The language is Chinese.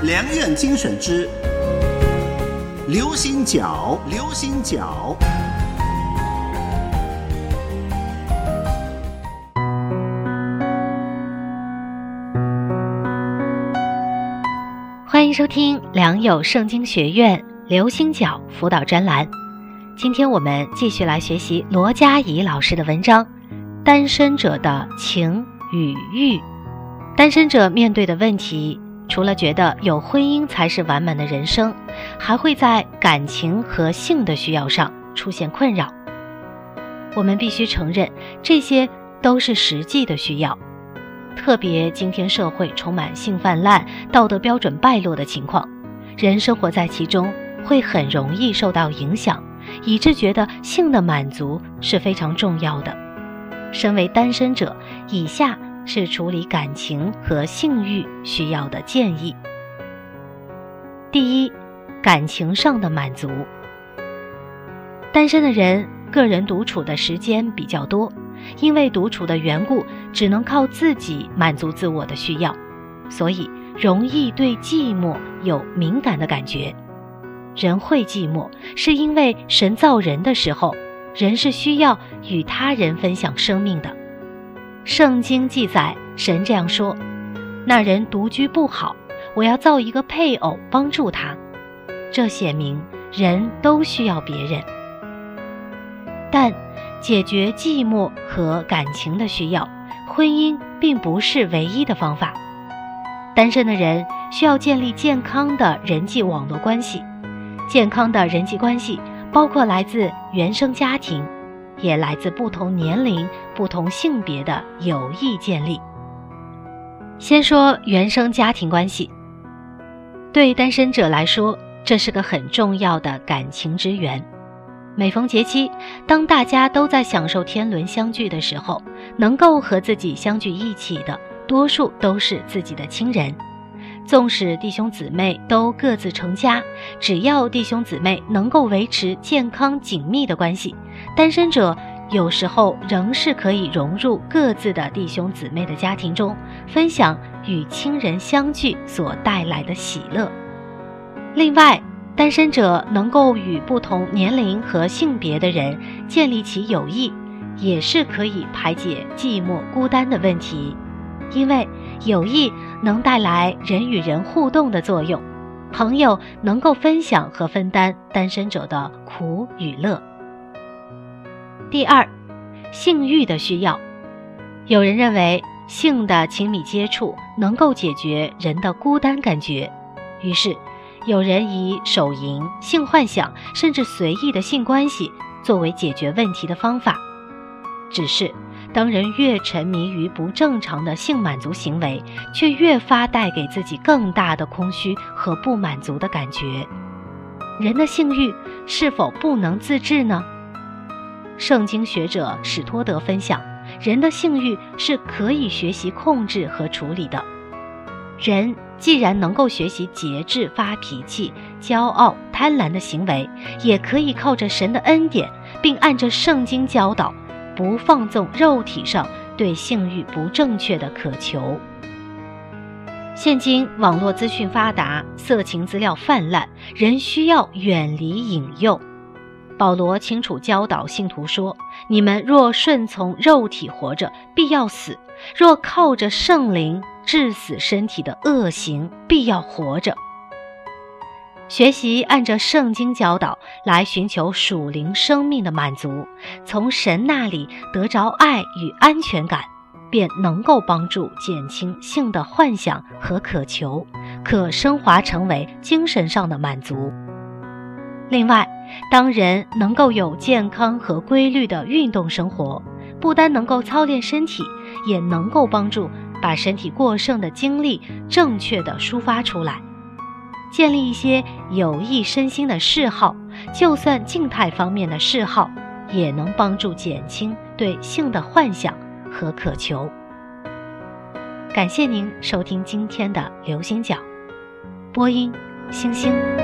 良苑精选之流行角，流行角。 欢迎收听良友圣经学院流行角辅导专栏。今天我们继续来学习罗佳怡老师的文章《单身者的情与欲》。单身者面对的问题，除了觉得有婚姻才是完满的人生，还会在感情和性的需要上出现困扰。我们必须承认，这些都是实际的需要。特别今天社会充满性泛滥、道德标准败落的情况，人生活在其中会很容易受到影响，以致觉得性的满足是非常重要的。身为单身者，以下是处理感情和性欲需要的建议。第一，感情上的满足。单身的人个人独处的时间比较多，因为独处的缘故，只能靠自己满足自我的需要，所以容易对寂寞有敏感的感觉。人会寂寞，是因为神造人的时候，人是需要与他人分享生命的。圣经记载，神这样说：那人独居不好，我要造一个配偶帮助他。这显明人都需要别人。但解决寂寞和感情的需要，婚姻并不是唯一的方法。单身的人需要建立健康的人际网络关系。健康的人际关系包括来自原生家庭，也来自不同年龄、不同性别的有意建立。先说原生家庭关系。对单身者来说，这是个很重要的感情之源。每逢节期，当大家都在享受天伦相聚的时候，能够和自己相聚一起的，多数都是自己的亲人。纵使弟兄姊妹都各自成家，只要弟兄姊妹能够维持健康紧密的关系，单身者有时候仍是可以融入各自的弟兄姊妹的家庭中，分享与亲人相聚所带来的喜乐。另外，单身者能够与不同年龄和性别的人建立起友谊，也是可以排解寂寞孤单的问题。因为友谊能带来人与人互动的作用，朋友能够分享和分担单身者的苦与乐。第二，性欲的需要。有人认为性的亲密接触能够解决人的孤单感觉，于是有人以手淫、性幻想甚至随意的性关系作为解决问题的方法。只是当人越沉迷于不正常的性满足行为，却越发带给自己更大的空虚和不满足的感觉。人的性欲是否不能自制呢？圣经学者史托德分享，人的性欲是可以学习控制和处理的。人既然能够学习节制发脾气、骄傲、贪婪的行为，也可以靠着神的恩典，并按着圣经教导，不放纵肉体上对性欲不正确的渴求。现今网络资讯发达，色情资料泛滥，人需要远离引诱。保罗清楚教导信徒说，你们若顺从肉体活着，必要死；若靠着圣灵治死身体的恶行，必要活着。学习按着圣经教导来寻求属灵生命的满足，从神那里得着爱与安全感，便能够帮助减轻性的幻想和渴求，可升华成为精神上的满足。另外，当人能够有健康和规律的运动生活，不单能够操练身体，也能够帮助把身体过剩的精力正确地抒发出来。建立一些有益身心的嗜好，就算静态方面的嗜好，也能帮助减轻对性的幻想和渴求。感谢您收听今天的流行角，播音星星。